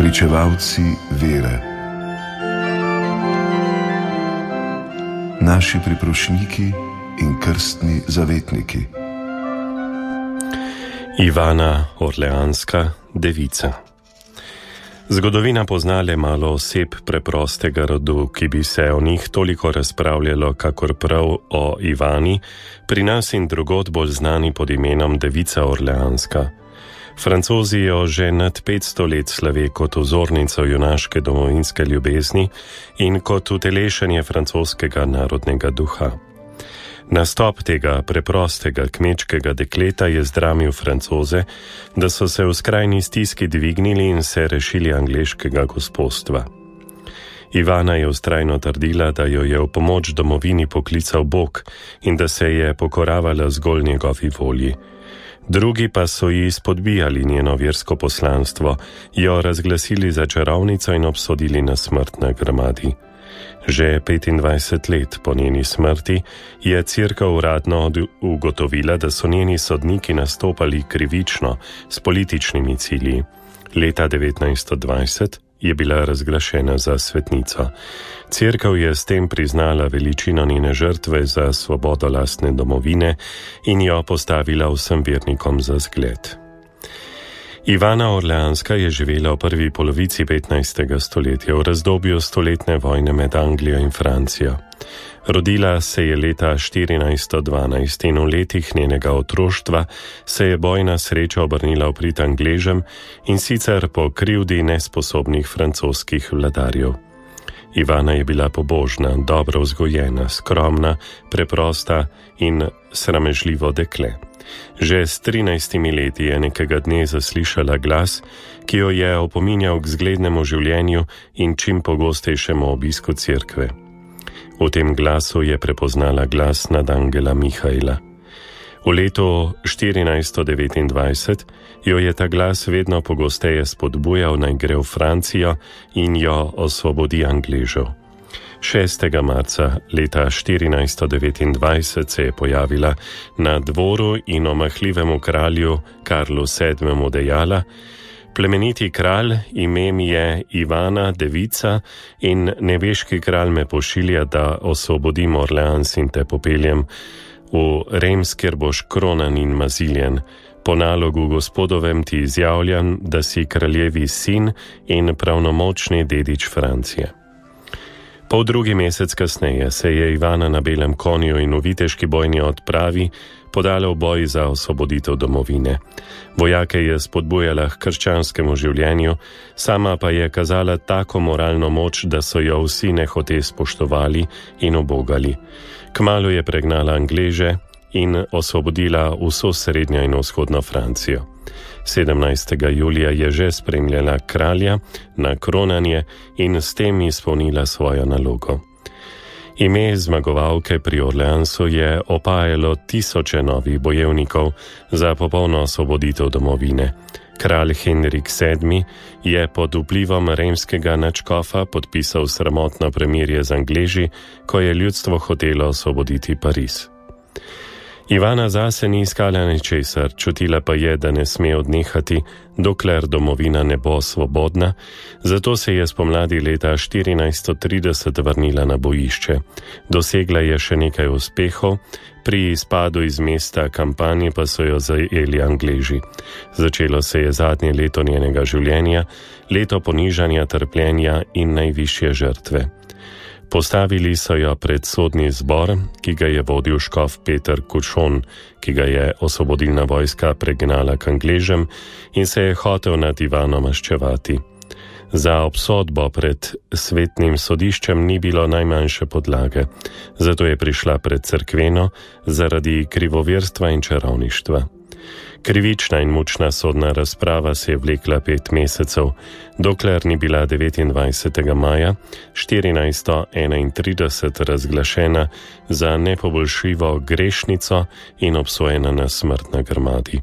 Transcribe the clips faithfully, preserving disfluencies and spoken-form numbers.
pričevalci vere, naši priprošniki in krstni zavetniki. Ivana Orleanska, devica. Zgodovina pozna le malo oseb preprostega rodu, ki bi se o njih toliko razpravljalo, kakor prav o Ivani, pri nas in drugod bolj znani pod imenom devica Orleanska. Francozi jo že nad petsto let slave kot vzornico junaške domovinske ljubezni in kot utelešenje francoskega narodnega duha. Nastop tega preprostega kmečkega dekleta je zdramil Francoze, da so se v skrajni stiski dvignili in se rešili angleškega gospodstva. Ivana je vztrajno trdila, da jo je v pomoč domovini poklical Bog in da se je pokoravala zgolj njegovi volji. Drugi pa so ji spodbijali njeno versko poslanstvo, jo razglasili za čarovnico in obsodili na smrt na grmadi. Že petindvajset let po njeni smrti je cerkev uradno ugotovila, da so njeni sodniki nastopali krivično s političnimi cilji. Leta devetnajststo dvajset je bila razglašena za svetnico. Cerkev je s tem priznala veličino njene žrtve za svobodo lastne domovine in jo postavila vsem vernikom za zgled. Ivana Orleanska je živela v prvi polovici petnajstega stoletja v razdobju stoletne vojne med Anglijo in Francijo. Rodila se je leta štirinajststo dvanajst in v letih njenega otroštva se je bojna sreča obrnila v prid Angležem in sicer po krivdi nesposobnih francoskih vladarjev. Ivana je bila pobožna, dobro vzgojena, skromna, preprosta in sramežljivo dekle. Že s trinajstimi leti je nekega dne zaslišala glas, ki jo je opominjal k zglednemu življenju in čim pogostejšemu obisku cerkve. V tem glasu je prepoznala glas nadangela Mihaela. V letu štirinajststo devetindvajset jo je ta glas vedno pogosteje spodbujal, naj gre v Francijo in jo osvobodi Angležev. šestega marca leta štirinajststo devetindvajset se je pojavila na dvoru in omahljivemu kralju Karlu sedmemu dejala: plemeniti kralj, ime mi je Ivana, devica, in nebeški kralj me pošilja, da osvobodim Orleans in te popeljem v Reims, kjer boš kronan in maziljen. Po nalogu gospodovem ti izjavljam, da si kraljevi sin in pravnomočni dedič Francije. Pol drugi mesec kasneje se je Ivana na belem konju in v viteški bojni odpravi podala v boj za osvoboditev domovine. Vojake je spodbujala k krščanskemu življenju, sama pa je kazala tako moralno moč, da so jo vsi nehote spoštovali in ubogali. Kmalu je pregnala Angleže in osvobodila vso srednjo in vzhodno Francijo. sedemnajstega julija je že spremljala kralja na kronanje in s tem izpolnila svojo nalogo. Ime zmagovalke pri Orleansu je opajalo tisoče novih bojevnikov za popolno osvoboditev domovine. Kralj Henrik sedmi je pod vplivom remskega nadškofa podpisal sramotno premirje z Angleži, ko je ljudstvo hotelo osvoboditi Pariz. Ivana zase ni iskala ničesar, čutila pa je, da ne sme odnehati, dokler domovina ne bo svobodna, zato se je spomladi leta štirinajststo trideset vrnila na bojišče. Dosegla je še nekaj uspehov, pri izpadu iz mesta kampanje pa so jo zajeli Angleži. Začelo se je zadnje leto njenega življenja, leto ponižanja, trpljenja in najvišje žrtve. Postavili so jo pred sodni zbor, ki ga je vodil škof Peter Kušon, ki ga je osvobodilna vojska pregnala k Angležem in se je hotel nad Ivano maščevati. Za obsodbo pred svetnim sodiščem ni bilo najmanjše podlage, zato je prišla pred cerkveno zaradi krivoverstva in čarovništva. Krivična in mučna sodna razprava se je vlekla pet mesecev, dokler ni bila devetindvajsetega maja štirinajststo enaintrideset razglašena za nepoboljšljivo grešnico in obsojena na smrt na grmadi.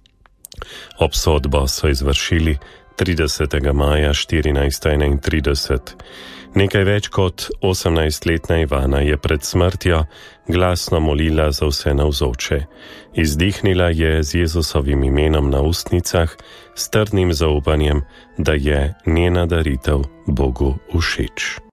Obsodbo so izvršili tridesetega maja štirinajststo enaintrideset. Nekaj več kot osemnajstletna Ivana je pred smrtjo glasno molila za vse navzoče. Izdihnila je z Jezusovim imenom na ustnicah, s trdnim zaupanjem, da je njena daritev Bogu všeč.